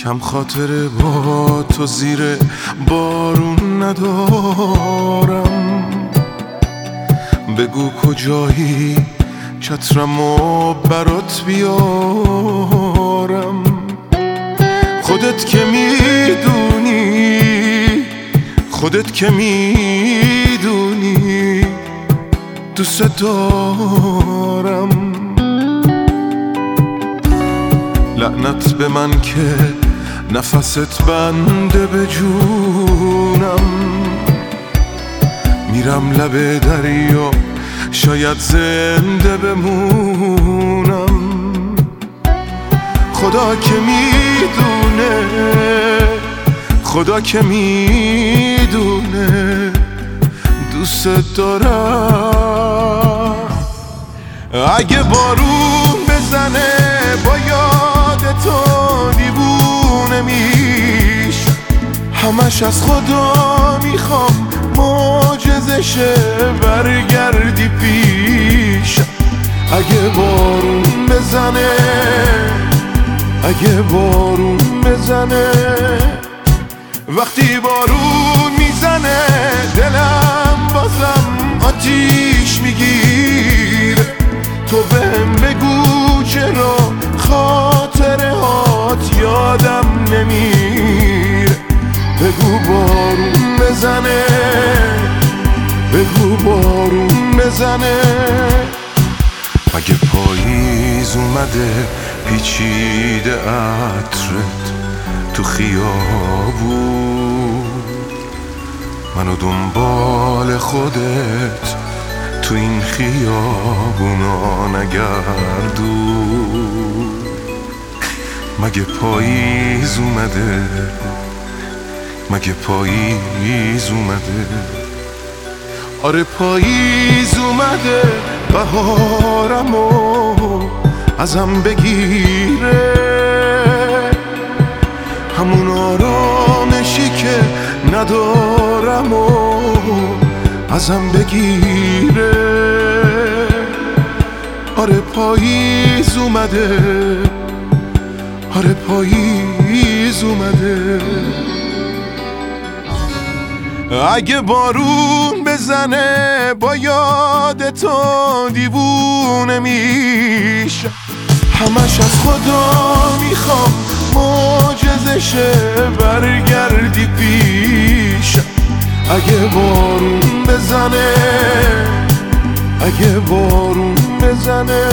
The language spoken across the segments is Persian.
کم خاطره با تو زیر بارون ندارم. بگو کجایی چترمو برات بیارم. خودت که میدونی، خودت که میدونی دوست دارم. لعنت به من که نفست بنده به جونم. میرم لب دریا شاید زنده بمونم. خدا که میدونه، خدا که میدونه دوست دارم. اگه بارون بزنه با یاد تو دیوونه میش، همش از خدا میخوام معجزه شه برگردی پیش. اگه بارون بزنه، اگه بارون بزنه، وقتی بارون میزنه دلم بازم آتیش میگیره. تو بهم بگو چرا خاطره هات یادم نمیره. بگو بارون بزنه، بگو بارون بزنه. اگه پاییز اومده پیچیده عطرت تو خیابون، منو دنبال خودت تو این خیابونا نگردون. مگه پاییز اومده، مگه پاییز اومده؟ آره پاییز اومده، بهارمو ازم بگیره. همون آرامشی که ندارم و ازم بگیره. آره پاییز اومده، آره پاییز اومده. اگه بارون بزنه با یاد تو دیوونه میشه، همش از خدا میخوام معجزه شه برگردی پیش. اگه بارون بزنه، اگه بارون بزنه،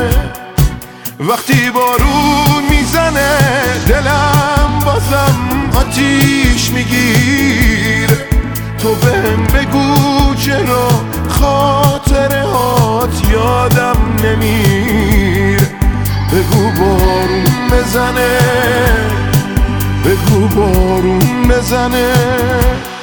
وقتی بارون میزنه دلم بازم آتیش میگیره. تو بهم بگو چرا خاطره هات یادم نمیره. بگو بارون بزنه، بگو بارون بزنه.